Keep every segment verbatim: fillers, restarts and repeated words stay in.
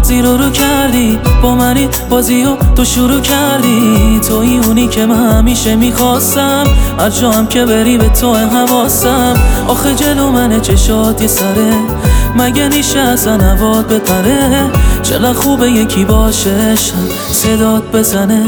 زیر رو کردی با منی بازی و تو شروع کردی. توی اونی که من همیشه میخواستم، هر جا هم که بری به تو حواسم. آخه جلو من چشات یه سره، مگه نیشه اصلا هوات بپره؟ چقدر خوبه یکی باشه صدات بزنه.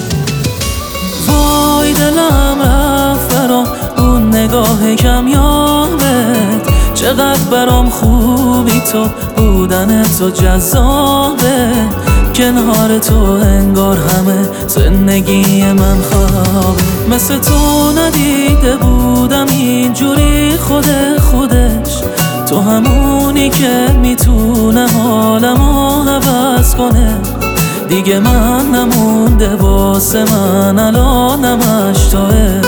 وای دلم رفت برام اون نگاه کمیابت، چقدر برام خوبی تو بودن تو جذابه. کنار تو انگار همه زندگی من خوابه. مثل تو ندیده بودم اینجوری خود خودش. تو همونی که میتونه حالمو عوض کنه. دیگه من نمونده واسه من الانمش توه.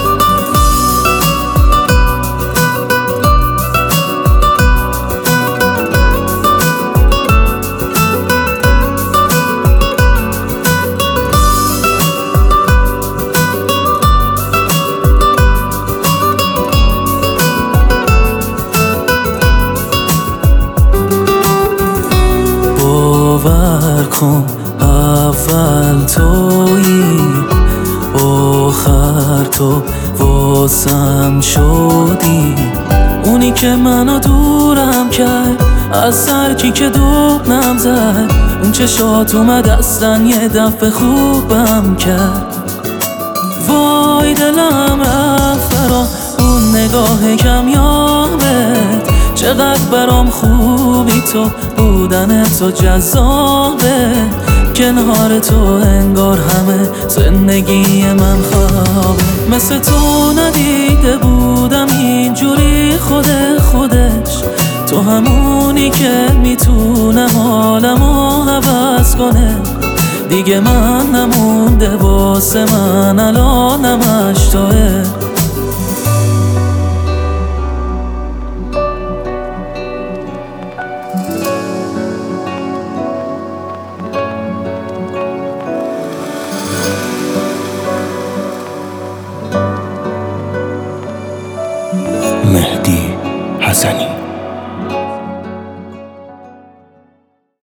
باور کن اول تویی، آخر تو واسم شدی. اونی که منو دورم کرد از سرکی که دوبنم زد. اون چشات اومد اصلا یه دفعه خوبم کرد. وای دلم رفت برا اون نگاه کمیابت، چقدر برام خوبی تو بودن تو جذابه. کنار تو انگار همه زندگی من خوابه. مثل تو ندیده بودم اینجوری خود خودش. تو همونی که میتونه حالمو عوض کنه. دیگه من نمونده واسه من الانمش توه.